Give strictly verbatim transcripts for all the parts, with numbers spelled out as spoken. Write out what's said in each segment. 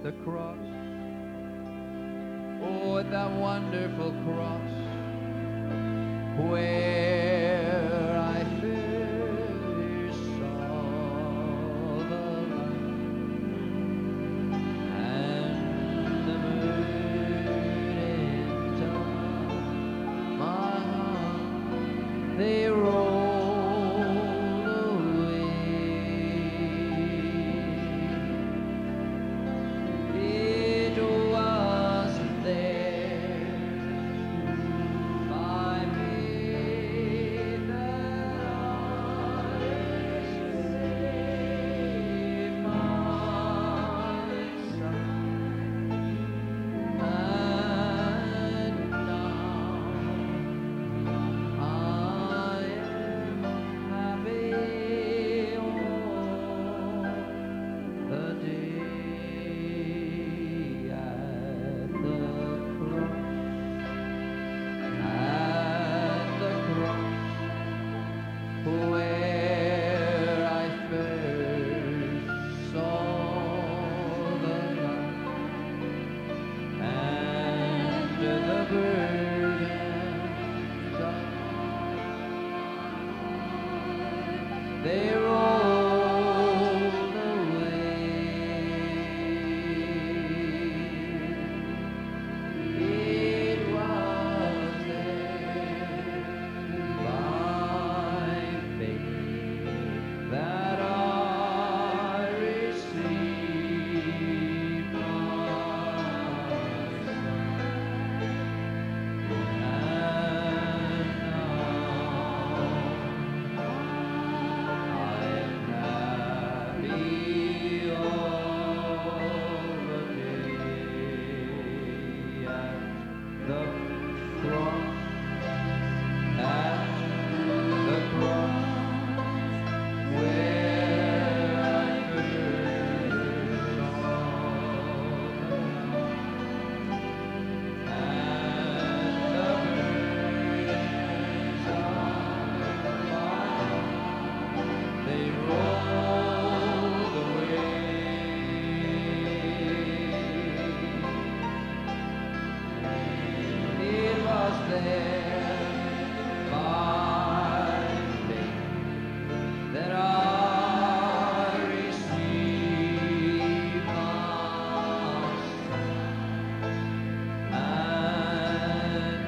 the cross, oh, that wonderful cross, where I first saw the light and the burdens of my heart, they rolled away. It was there by faith that I saved my son, and now I am happy all the day at the cross, at the cross, where I first saw the light and the burdens of they rolled away. It was there by faith that I received my son, and now I am happy all the day at the cross, at the cross, where I first saw the light and the burdens of my heart, they rolled away. It was there by faith that I received my son, and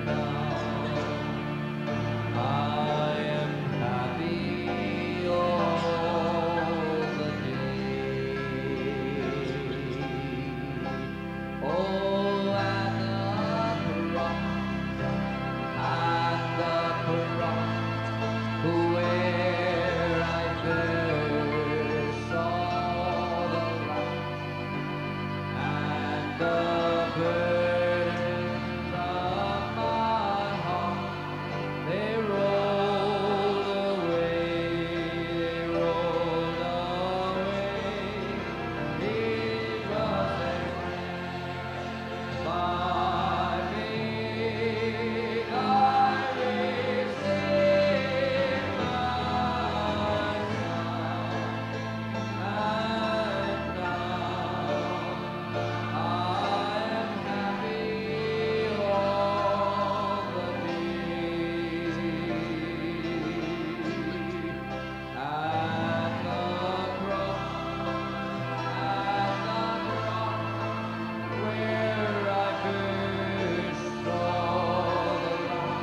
now I am happy all the day. Oh, at the cross, at the cross, where I first saw the light and the burdens of my heart, they rolled away, they rolled away. It was there by faith I received my son, and now I am happy all the day at the cross, at the cross, where I first saw the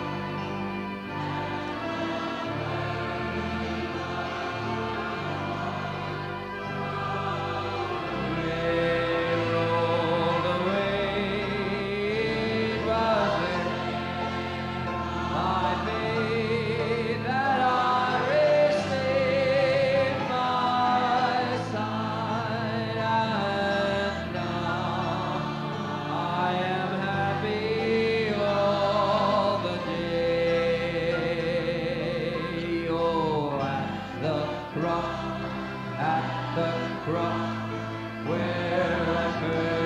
light. They rolled away. It was there by faith that I received my son, and now I am happy all the day. Oh, at the cross, at the cross, where I first